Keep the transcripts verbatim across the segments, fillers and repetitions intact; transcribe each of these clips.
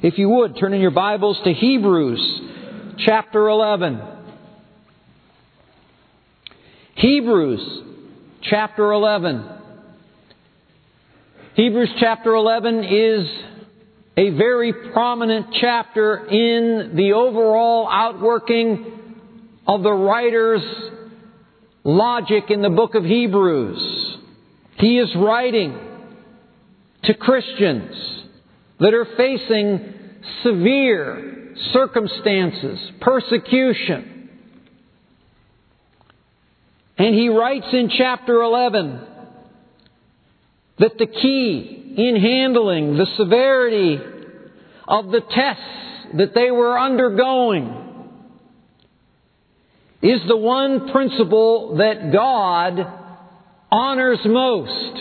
If you would, turn in your Bibles to Hebrews chapter eleven. Hebrews chapter eleven. Hebrews chapter eleven is a very prominent chapter in the overall outworking of the writer's logic in the book of Hebrews. He is writing to Christians that are facing severe circumstances, persecution. And he writes in chapter eleven that the key in handling the severity of the tests that they were undergoing is the one principle that God honors most.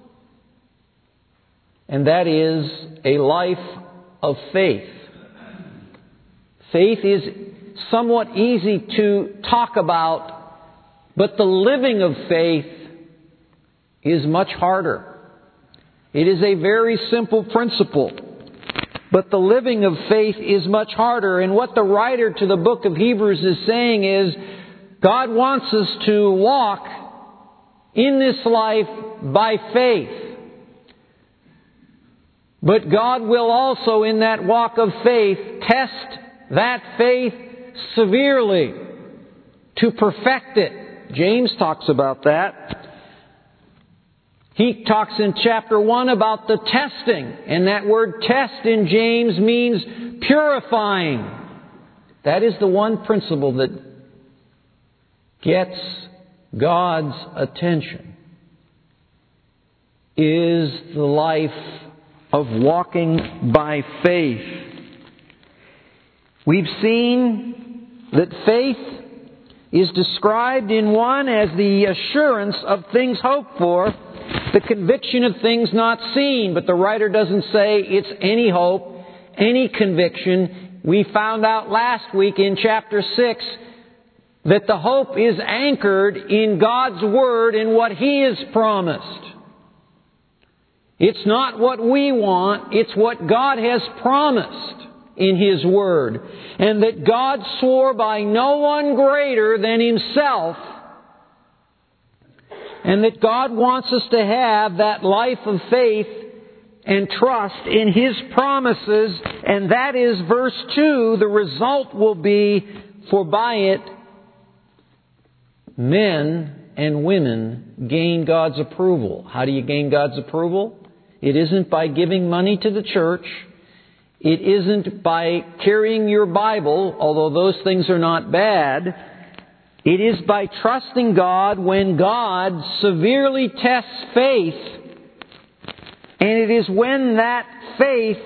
And that is a life of faith. Faith is somewhat easy to talk about, but the living of faith is much harder. It is a very simple principle, but the living of faith is much harder. And what the writer to the book of Hebrews is saying is, God wants us to walk in this life by faith. But God will also, in that walk of faith, test that faith severely to perfect it. James talks about that. He talks in chapter one about the testing. And that word test in James means purifying. That is the one principle that gets God's attention, is the life of walking by faith. We've seen that faith is described in one as the assurance of things hoped for, the conviction of things not seen. But the writer doesn't say it's any hope, any conviction. We found out last week in chapter six that the hope is anchored in God's Word and what He has promised. It's not what we want, it's what God has promised in His Word. And that God swore by no one greater than Himself. And that God wants us to have that life of faith and trust in His promises. And that is verse two, the result will be, for by it men and women gain God's approval. How do you gain God's approval? It isn't by giving money to the church. It isn't by carrying your Bible, although those things are not bad. It is by trusting God when God severely tests faith. And it is when that faith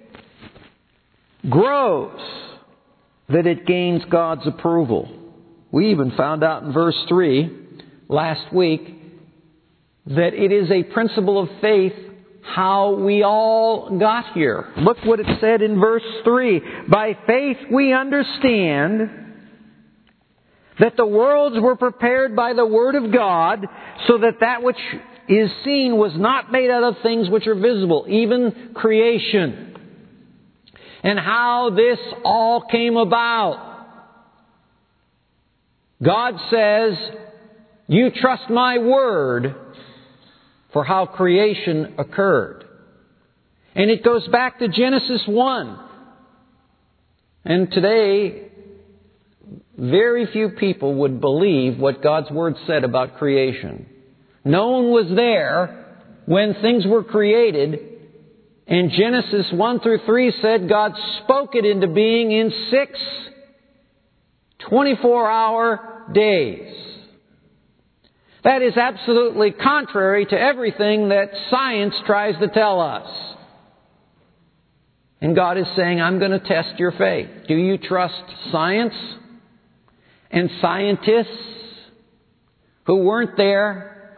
grows that it gains God's approval. We even found out in verse three last week that it is a principle of faith how we all got here. Look what it said in verse three. By faith we understand that the worlds were prepared by the Word of God, so that that which is seen was not made out of things which are visible, even creation. And how this all came about. God says, you trust my Word for how creation occurred. And it goes back to Genesis one. And today, very few people would believe what God's Word said about creation. No one was there when things were created. And Genesis one through three said God spoke it into being in six twenty-four hour days. That is absolutely contrary to everything that science tries to tell us. And God is saying, I'm going to test your faith. Do you trust science and scientists who weren't there,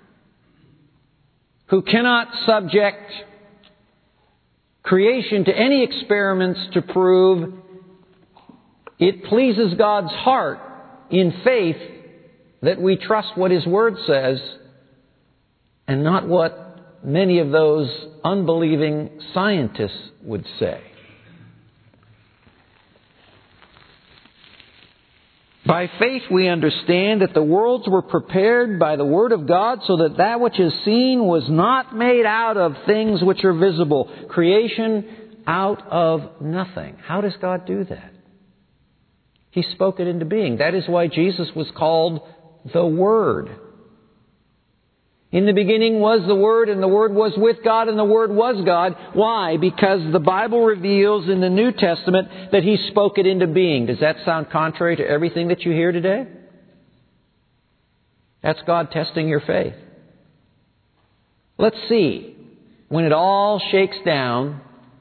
who cannot subject creation to any experiments to prove it pleases God's heart in faith that we trust what His Word says and not what many of those unbelieving scientists would say? By faith we understand that the worlds were prepared by the Word of God, so that that which is seen was not made out of things which are visible. Creation out of nothing. How does God do that? He spoke it into being. That is why Jesus was called the Word. In the beginning was the Word, and the Word was with God, and the Word was God. Why? Because the Bible reveals in the New Testament that He spoke it into being. Does that sound contrary to everything that you hear today? That's God testing your faith. Let's see, when it all shakes down,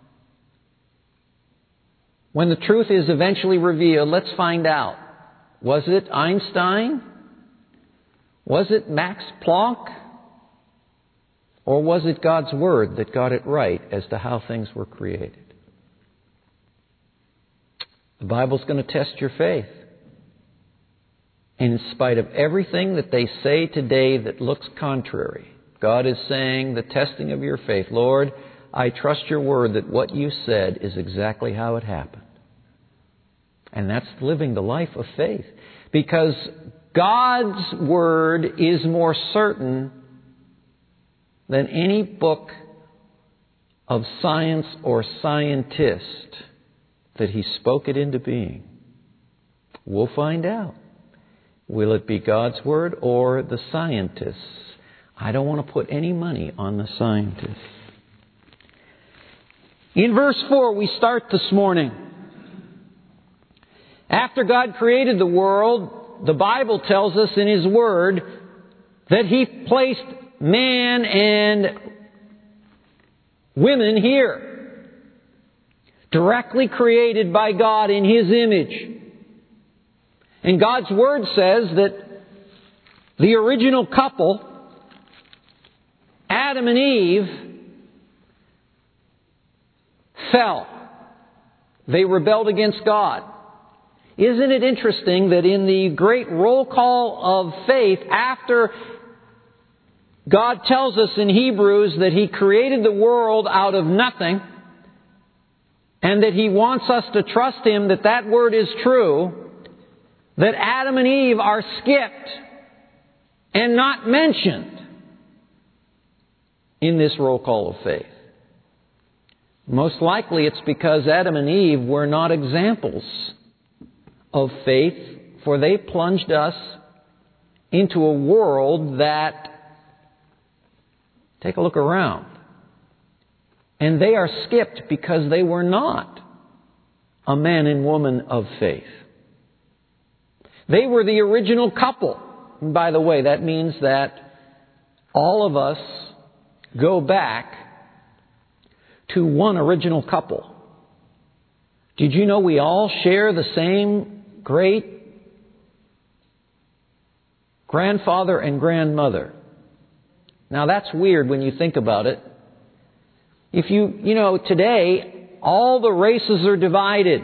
when the truth is eventually revealed, let's find out. Was it Einstein? Was it Max Planck? Or was it God's Word that got it right as to how things were created? The Bible's going to test your faith. And in spite of everything that they say today that looks contrary, God is saying the testing of your faith. Lord, I trust your Word that what you said is exactly how it happened. And that's living the life of faith. Because God's Word is more certain than any book of science or scientist that He spoke it into being. We'll find out. Will it be God's Word or the scientists? I don't want to put any money on the scientists. In verse four, we start this morning. After God created the world, the Bible tells us in His Word that He placed man and women here, directly created by God in His image. And God's Word says that the original couple, Adam and Eve, fell. They rebelled against God. Isn't it interesting that in the great roll call of faith, after God tells us in Hebrews that He created the world out of nothing, and that He wants us to trust Him that that word is true, that Adam and Eve are skipped and not mentioned in this roll call of faith. Most likely it's because Adam and Eve were not examples of faith, for they plunged us into a world that, take a look around, and they are skipped because they were not a man and woman of faith. They were the original couple. And by the way, that means that all of us go back to one original couple. Did you know we all share the same great grandfather and grandmother? Now that's weird when you think about it. If you, you know, today all the races are divided.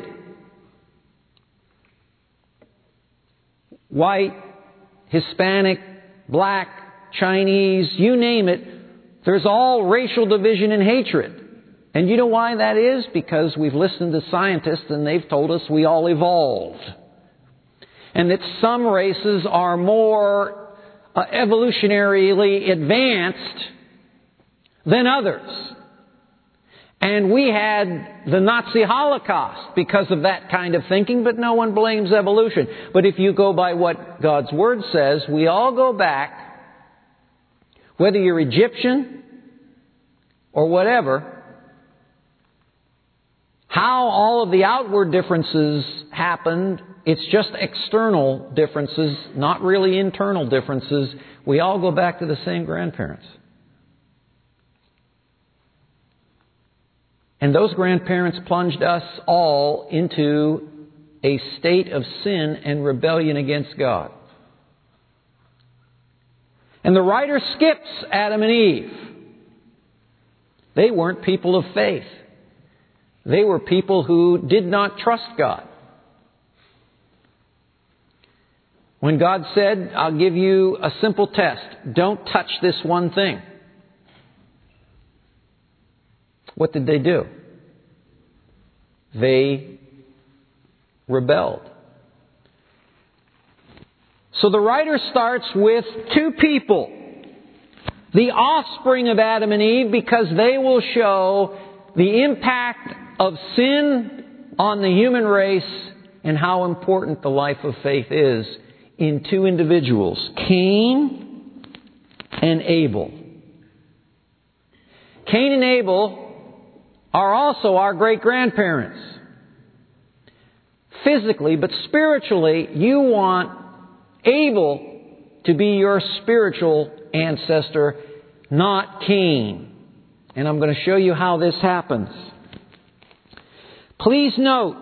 White, Hispanic, black, Chinese, you name it. There's all racial division and hatred. And you know why that is? Because we've listened to scientists and they've told us we all evolved. And that some races are more uh, evolutionarily advanced than others. And we had the Nazi Holocaust because of that kind of thinking, but no one blames evolution. But if you go by what God's Word says, we all go back, whether you're Egyptian or whatever, how all of the outward differences happened, it's just external differences, not really internal differences. We all go back to the same grandparents. And those grandparents plunged us all into a state of sin and rebellion against God. And the writer skips Adam and Eve. They weren't people of faith. They were people who did not trust God. When God said, I'll give you a simple test. Don't touch this one thing. What did they do? They rebelled. So the writer starts with two people, the offspring of Adam and Eve, because they will show the impact of sin on the human race and how important the life of faith is in two individuals, Cain and Abel. Cain and Abel are also our great-grandparents. Physically, but spiritually, you want Abel to be your spiritual ancestor, not Cain. And I'm going to show you how this happens. Please note,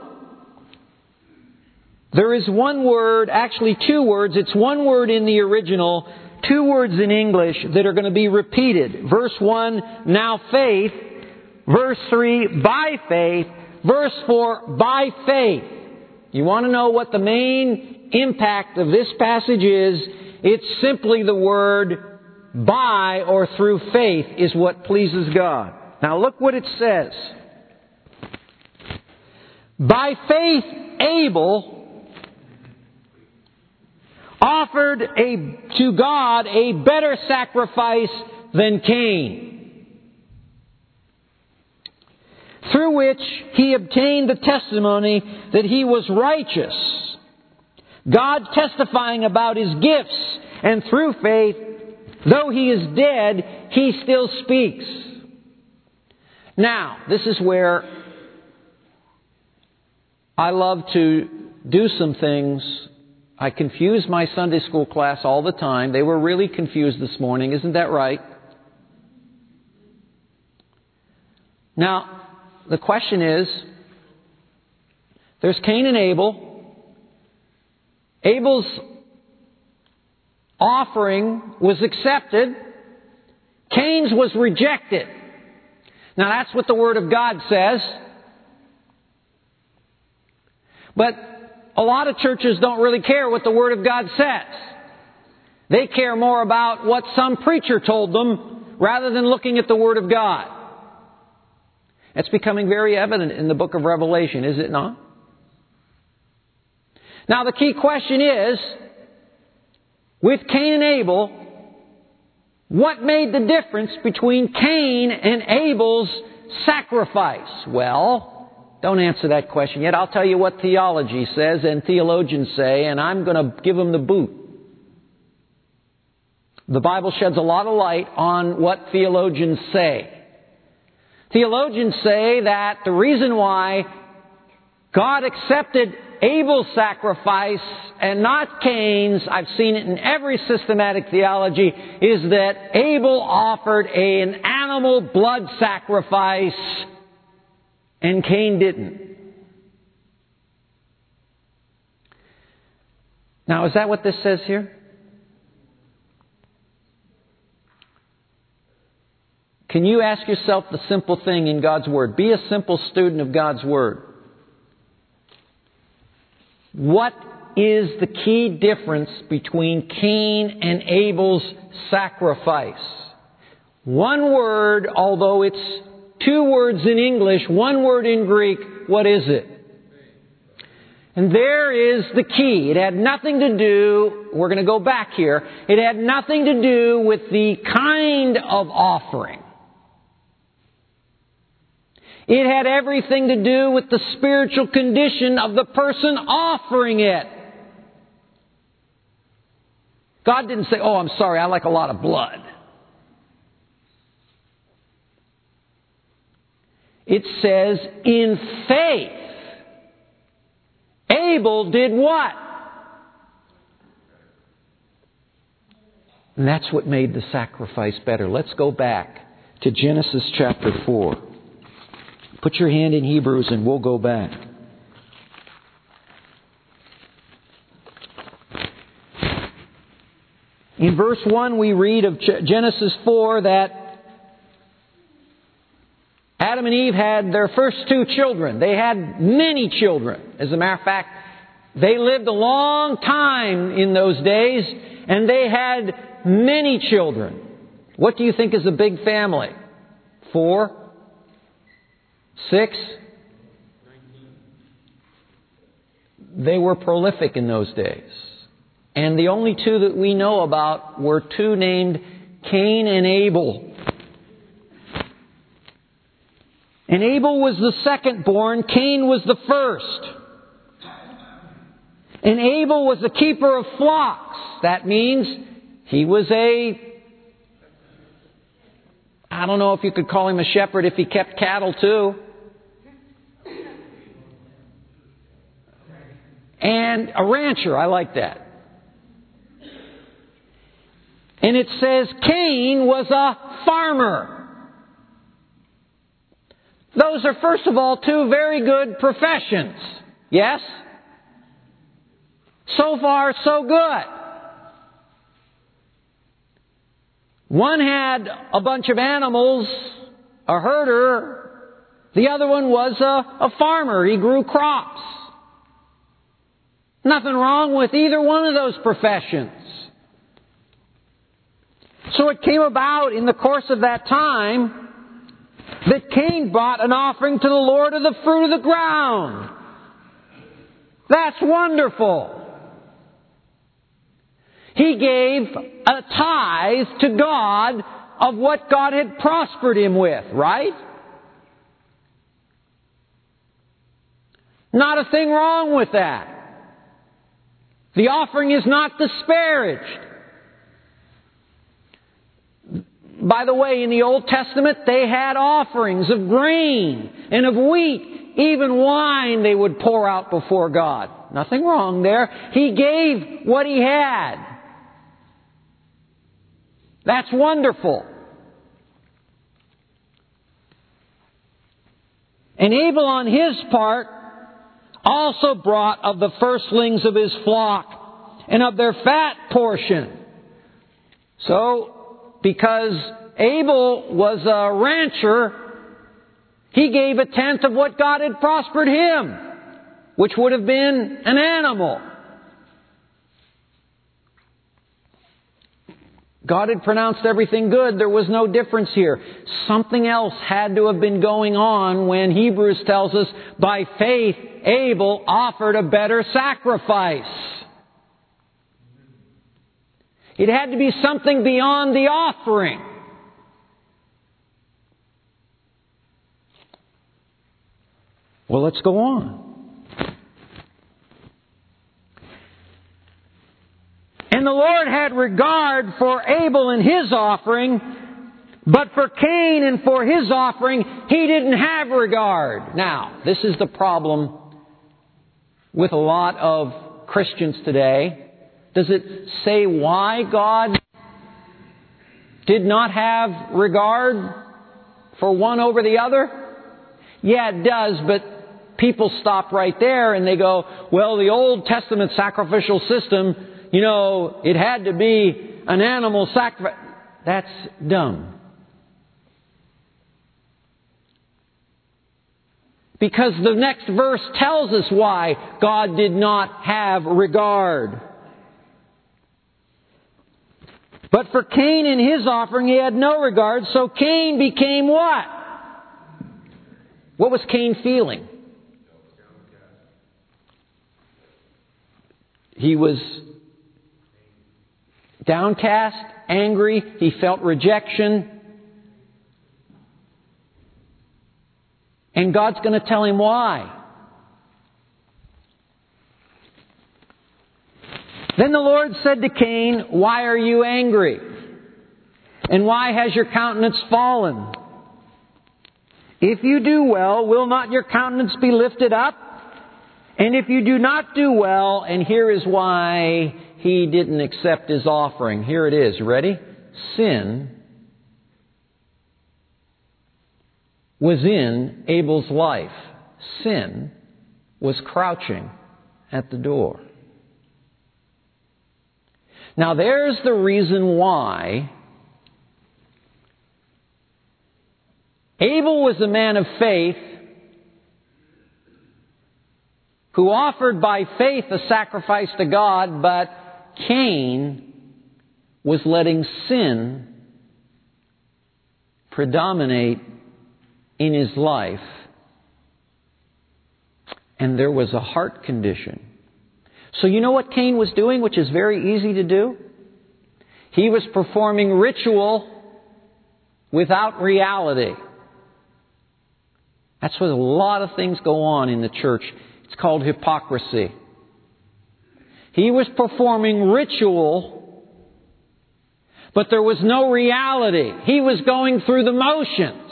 there is one word, actually two words. It's one word in the original, two words in English that are going to be repeated. Verse one, now faith. Verse three, by faith. Verse four, by faith. You want to know what the main impact of this passage is? It's simply the word by or through faith is what pleases God. Now look what it says. By faith, Abel offered a, to God a better sacrifice than Cain, through which he obtained the testimony that he was righteous, God testifying about his gifts, and through faith, though he is dead, he still speaks. Now, this is where I love to do some things. I confuse my Sunday school class all the time. They were really confused this morning. Isn't that right? Now, the question is, there's Cain and Abel. Abel's offering was accepted. Cain's was rejected. Now that's what the Word of God says. But a lot of churches don't really care what the Word of God says. They care more about what some preacher told them rather than looking at the Word of God. It's becoming very evident in the book of Revelation, is it not? Now the key question is, with Cain and Abel, what made the difference between Cain and Abel's sacrifice? Well, don't answer that question yet. I'll tell you what theology says and theologians say, and I'm going to give them the boot. The Bible sheds a lot of light on what theologians say. Theologians say that the reason why God accepted Abel's sacrifice and not Cain's, I've seen it in every systematic theology, is that Abel offered an animal blood sacrifice and Cain didn't. Now, is that what this says here? Can you ask yourself the simple thing in God's Word? Be a simple student of God's Word. What is the key difference between Cain and Abel's sacrifice? One word, although it's two words in English, one word in Greek, what is it? And there is the key. It had nothing to do, we're going to go back here, it had nothing to do with the kind of offering. It had everything to do with the spiritual condition of the person offering it. God didn't say, oh, I'm sorry, I like a lot of blood. It says, in faith, Abel did what? And that's what made the sacrifice better. Let's go back to Genesis chapter four. Put your hand in Hebrews and we'll go back. In verse one we read of Genesis four that Adam and Eve had their first two children. They had many children. As a matter of fact, they lived a long time in those days and they had many children. What do you think is a big family? Four? Six? They were prolific in those days. And the only two that we know about were two named Cain and Abel. And Abel was the second born, Cain was the first. And Abel was a keeper of flocks. That means he was a, I don't know if you could call him a shepherd if he kept cattle too. And a rancher, I like that. And it says Cain was a farmer. Those are, first of all, two very good professions. Yes? So far, so good. One had a bunch of animals, a herder. The other one was a, a farmer. He grew crops. Nothing wrong with either one of those professions. So it came about in the course of that time that Cain brought an offering to the Lord of the fruit of the ground. That's wonderful. He gave a tithe to God of what God had prospered him with, right? Not a thing wrong with that. The offering is not disparaged. By the way, in the Old Testament, they had offerings of grain and of wheat. Even wine they would pour out before God. Nothing wrong there. He gave what he had. That's wonderful. And Abel on his part also brought of the firstlings of his flock and of their fat portion. So, because Abel was a rancher, he gave a tenth of what God had prospered him, which would have been an animal. God had pronounced everything good. There was no difference here. Something else had to have been going on when Hebrews tells us, by faith, Abel offered a better sacrifice. It had to be something beyond the offering. Well, let's go on. And the Lord had regard for Abel and his offering, but for Cain and for his offering, He didn't have regard. Now, this is the problem with a lot of Christians today. Does it say why God did not have regard for one over the other? Yeah, it does, but people stop right there and they go, well, the Old Testament sacrificial system, you know, it had to be an animal sacrifice. That's dumb. Because the next verse tells us why God did not have regard. But for Cain and his offering, he had no regard, so Cain became what? What was Cain feeling? He was downcast, angry, he felt rejection. And God's going to tell him why. Then the Lord said to Cain, why are you angry? And why has your countenance fallen? If you do well, will not your countenance be lifted up? And if you do not do well, and here is why he didn't accept his offering. Here it is. Ready? Sin was in Abel's life. Sin was crouching at the door. Now there's the reason why Abel was a man of faith who offered by faith a sacrifice to God, but Cain was letting sin predominate in his life. And there was a heart condition. So you know what Cain was doing, which is very easy to do? He was performing ritual without reality. That's where a lot of things go on in the church. It's called hypocrisy. He was performing ritual, but there was no reality. He was going through the motions.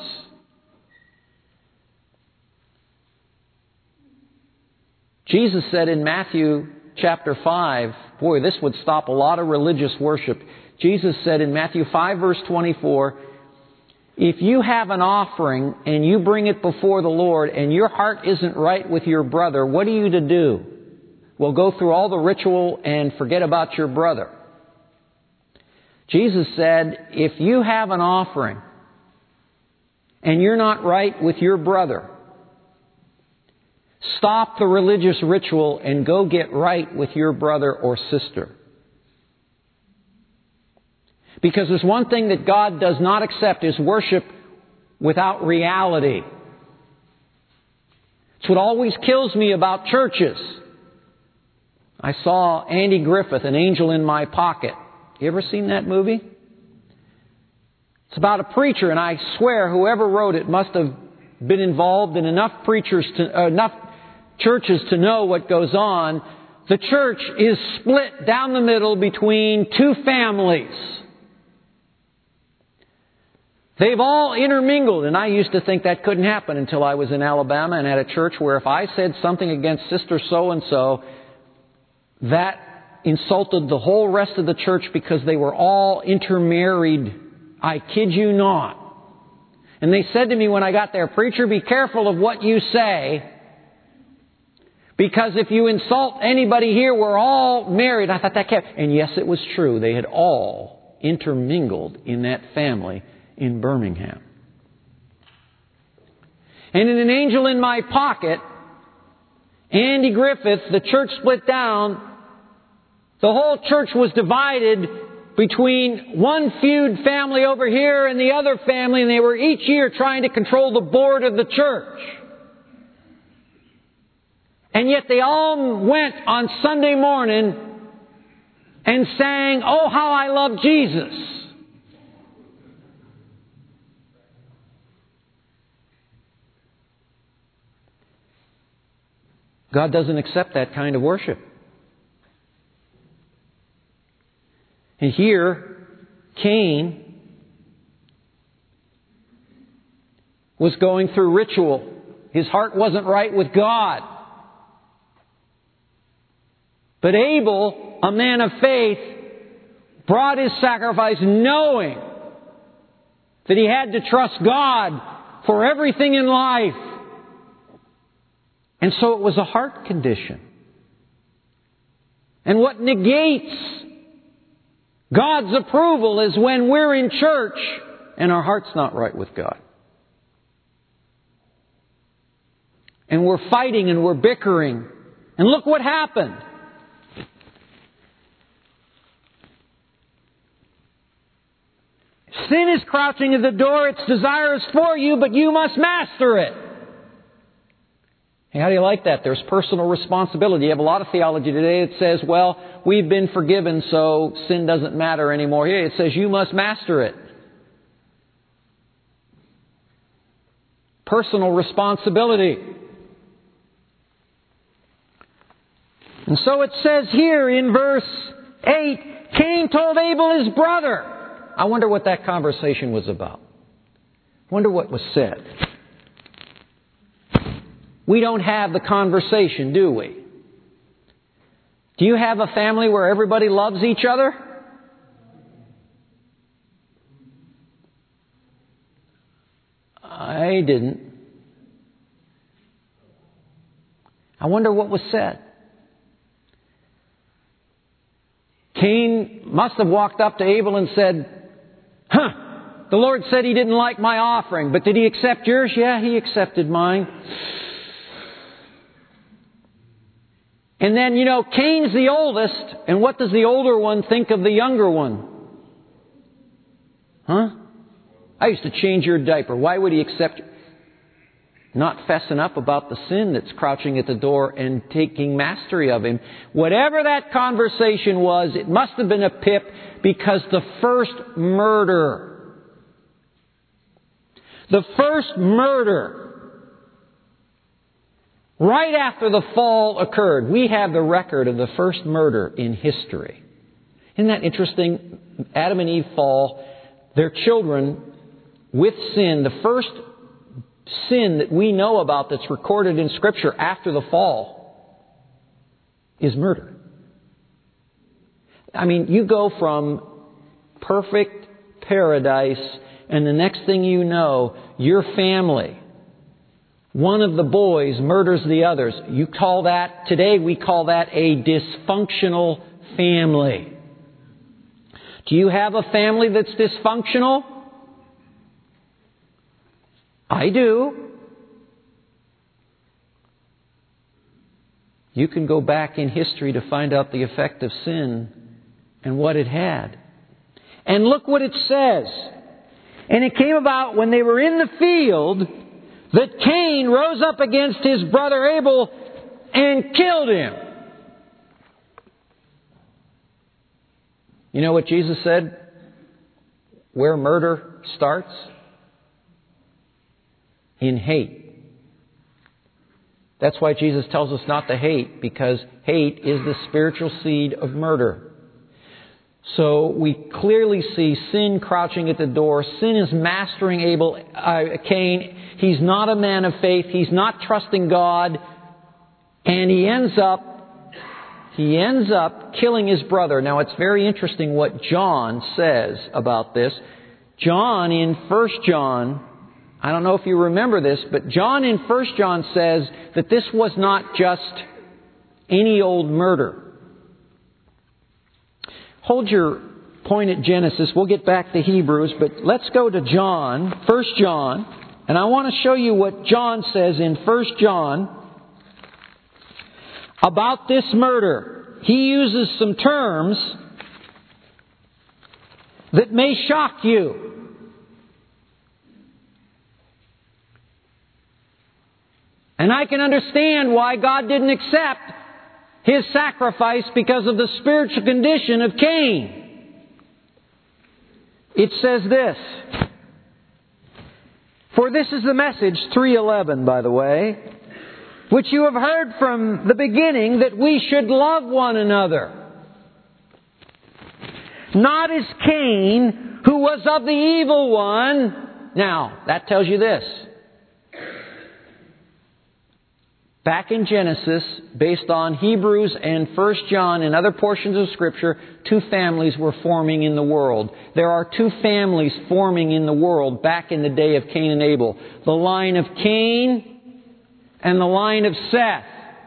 Jesus said in Matthew chapter five, boy, this would stop a lot of religious worship. Jesus said in Matthew five verse twenty-four, if you have an offering and you bring it before the Lord and your heart isn't right with your brother, what are you to do? Well, go through all the ritual and forget about your brother. Jesus said, if you have an offering and you're not right with your brother, stop the religious ritual and go get right with your brother or sister. Because there's one thing that God does not accept is worship without reality. It's what always kills me about churches. I saw Andy Griffith, An Angel in My Pocket. You ever seen that movie? It's about a preacher, and I swear whoever wrote it must have been involved in enough preachers to, uh, enough churches to know what goes on. The church is split down the middle between two families. They've all intermingled, and I used to think that couldn't happen until I was in Alabama and at a church where if I said something against Sister so-and-so, that insulted the whole rest of the church because they were all intermarried. I kid you not. And they said to me when I got there, preacher, be careful of what you say, because if you insult anybody here, we're all married. I thought that kept... And yes, it was true. They had all intermingled in that family in Birmingham. And in An Angel in My Pocket, Andy Griffith, the church split down. The whole church was divided between one feud family over here and the other family, and they were each year trying to control the board of the church. And yet they all went on Sunday morning and sang, "Oh, how I love Jesus." God doesn't accept that kind of worship. And here, Cain was going through ritual. His heart wasn't right with God. But Abel, a man of faith, brought his sacrifice knowing that he had to trust God for everything in life. And so it was a heart condition. And what negates God's approval is when we're in church and our heart's not right with God. And we're fighting and we're bickering. And look what happened. Sin is crouching at the door. Its desire is for you, but you must master it. Hey, how do you like that? There's personal responsibility. You have a lot of theology today that says, well, we've been forgiven, so sin doesn't matter anymore. Here it says you must master it. Personal responsibility. And so it says here in verse eight, Cain told Abel his brother. I wonder what that conversation was about. I wonder what was said. We don't have the conversation, do we? Do you have a family where everybody loves each other? I didn't. I wonder what was said. Cain must have walked up to Abel and said, huh, the Lord said He didn't like my offering, but did He accept yours? Yeah, He accepted mine. And then, you know, Cain's the oldest, and what does the older one think of the younger one? Huh? I used to change your diaper. Why would he accept you? not fessing up about the sin that's crouching at the door and taking mastery of him. Whatever that conversation was, it must have been a pip, because the first murder, the first murder, right after the fall occurred, we have the record of the first murder in history. Isn't that interesting? Adam and Eve fall, their children with sin, the first sin that we know about that's recorded in Scripture after the fall is murder. I mean, you go from perfect paradise, and the next thing you know, your family, one of the boys murders the others. You call that, today we call that a dysfunctional family. Do you have a family that's dysfunctional? I do. You can go back in history to find out the effect of sin and what it had. And look what it says. And it came about when they were in the field that Cain rose up against his brother Abel and killed him. You know what Jesus said? Where murder starts? In hate. That's why Jesus tells us not to hate, because hate is the spiritual seed of murder. So we clearly see sin crouching at the door. Sin is mastering Abel, uh, Cain. He's not a man of faith. He's not trusting God. And he ends up, he ends up killing his brother. Now it's very interesting what John says about this. John in First John, I don't know if you remember this, but John in First John says that this was not just any old murder. Hold your point at Genesis. We'll get back to Hebrews, but let's go to John, First John, and I want to show you what John says in First John about this murder. He uses some terms that may shock you. And I can understand why God didn't accept his sacrifice because of the spiritual condition of Cain. It says this. For this is the message, three eleven, by the way, which you have heard from the beginning, that we should love one another. Not as Cain, who was of the evil one. Now, that tells you this. Back in Genesis, based on Hebrews and First John and other portions of Scripture, two families were forming in the world. There are two families forming in the world back in the day of Cain and Abel. The line of Cain and the line of Seth.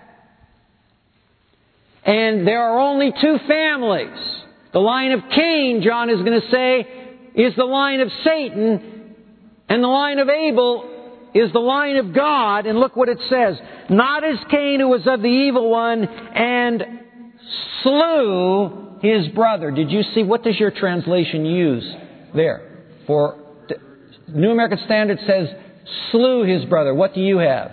And there are only two families. The line of Cain, John is going to say, is the line of Satan, and the line of Abel is the line of God. And look what it says. Not as Cain, who was of the evil one, and slew his brother. Did you see? What does your translation use there? For New American Standard says, slew his brother. What do you have?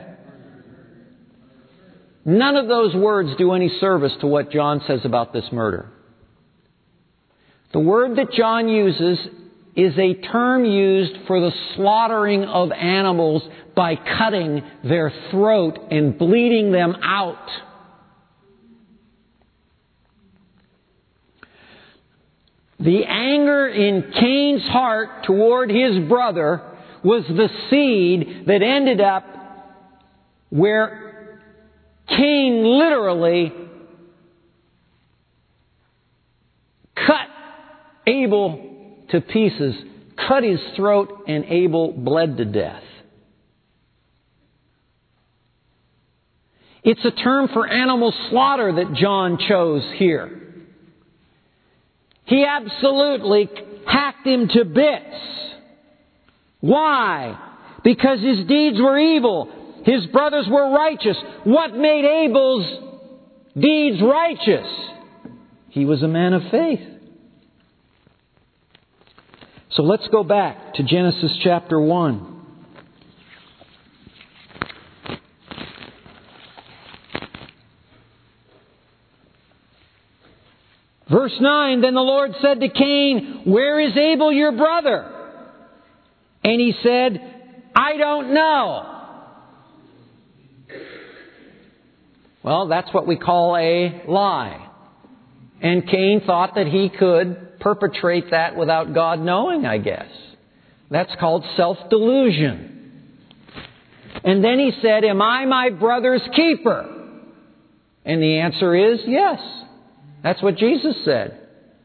None of those words do any service to what John says about this murder. The word that John uses is a term used for the slaughtering of animals by cutting their throat and bleeding them out. The anger in Cain's heart toward his brother was the seed that ended up where Cain literally cut Abel to pieces, cut his throat, and Abel bled to death. It's a term for animal slaughter that John chose here. He absolutely hacked him to bits. Why? Because his deeds were evil. His brothers were righteous. What made Abel's deeds righteous? He was a man of faith. So let's go back to Genesis chapter one. Verse nine, then the Lord said to Cain, where is Abel your brother? And he said, I don't know. Well, that's what we call a lie. And Cain thought that he could perpetrate that without God knowing, I guess. That's called self-delusion. And then he said, am I my brother's keeper? And the answer is yes. That's what Jesus said.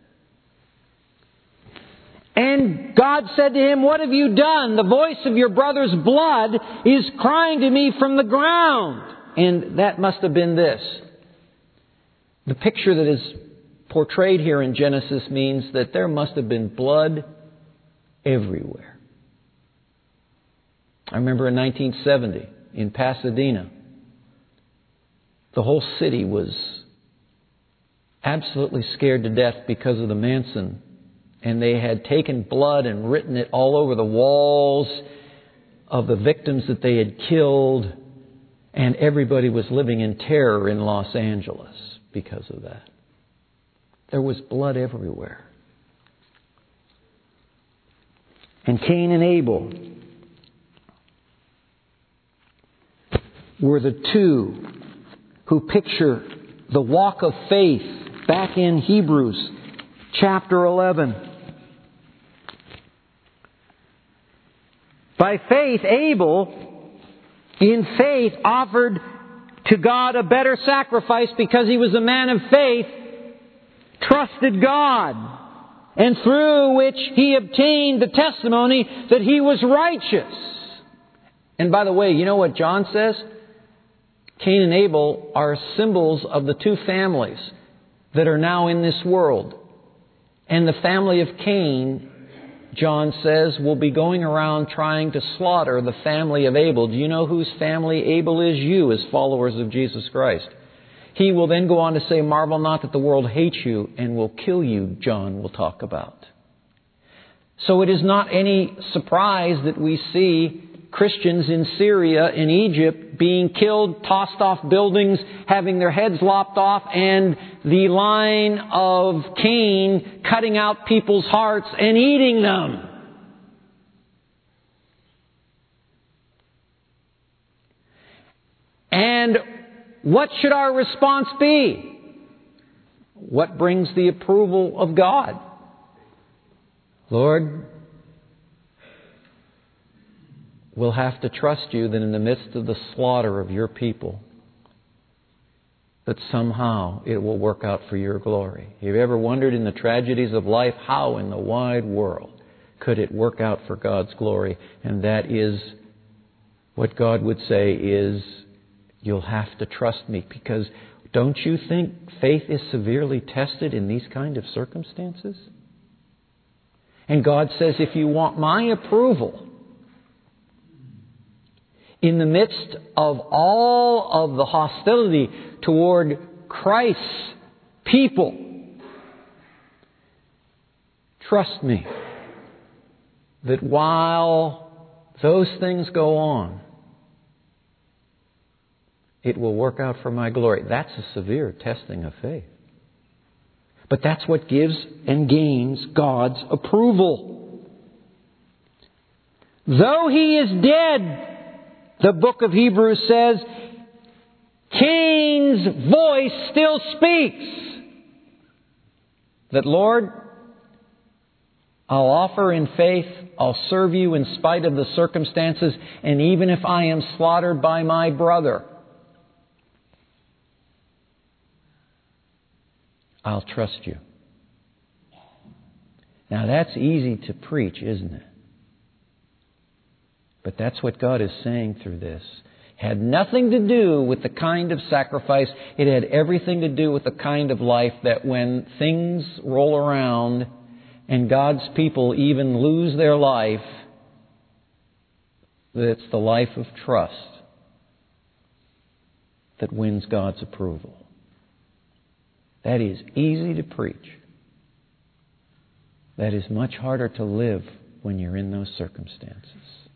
And God said to him, what have you done? The voice of your brother's blood is crying to me from the ground. And that must have been this. The picture that is portrayed here in Genesis means that there must have been blood everywhere. I remember in nineteen seventy in Pasadena, the whole city was absolutely scared to death because of the Manson. And they had taken blood and written it all over the walls of the victims that they had killed. And everybody was living in terror in Los Angeles because of that. There was blood everywhere. And Cain and Abel were the two who picture the walk of faith back in Hebrews chapter eleven. By faith, Abel, in faith, offered to God a better sacrifice because he was a man of faith, trusted God, and through which he obtained the testimony that he was righteous. And by the way, you know what John says? Cain and Abel are symbols of the two families that are now in this world. And the family of Cain, John says, will be going around trying to slaughter the family of Abel. Do you know whose family Abel is? You, as followers of Jesus Christ. He will then go on to say, marvel not that the world hates you and will kill you, John will talk about. So it is not any surprise that we see Christians in Syria, in Egypt, being killed, tossed off buildings, having their heads lopped off, and the line of Cain cutting out people's hearts and eating them. And what should our response be? What brings the approval of God? Lord, we'll have to trust you that in the midst of the slaughter of your people, that somehow it will work out for your glory. Have you ever wondered in the tragedies of life, how in the wide world could it work out for God's glory? And that is what God would say is, you'll have to trust me, because don't you think faith is severely tested in these kind of circumstances? And God says, if you want my approval, in the midst of all of the hostility toward Christ's people, trust me that while those things go on, it will work out for my glory. That's a severe testing of faith. But that's what gives and gains God's approval. Though he is dead, the book of Hebrews says, Cain's voice still speaks. That, Lord, I'll offer in faith, I'll serve you in spite of the circumstances, and even if I am slaughtered by my brother, I'll trust you. Now that's easy to preach, isn't it? But that's what God is saying through this. It had nothing to do with the kind of sacrifice. It had everything to do with the kind of life that when things roll around and God's people even lose their life, that it's the life of trust that wins God's approval. That is easy to preach. That is much harder to live when you're in those circumstances.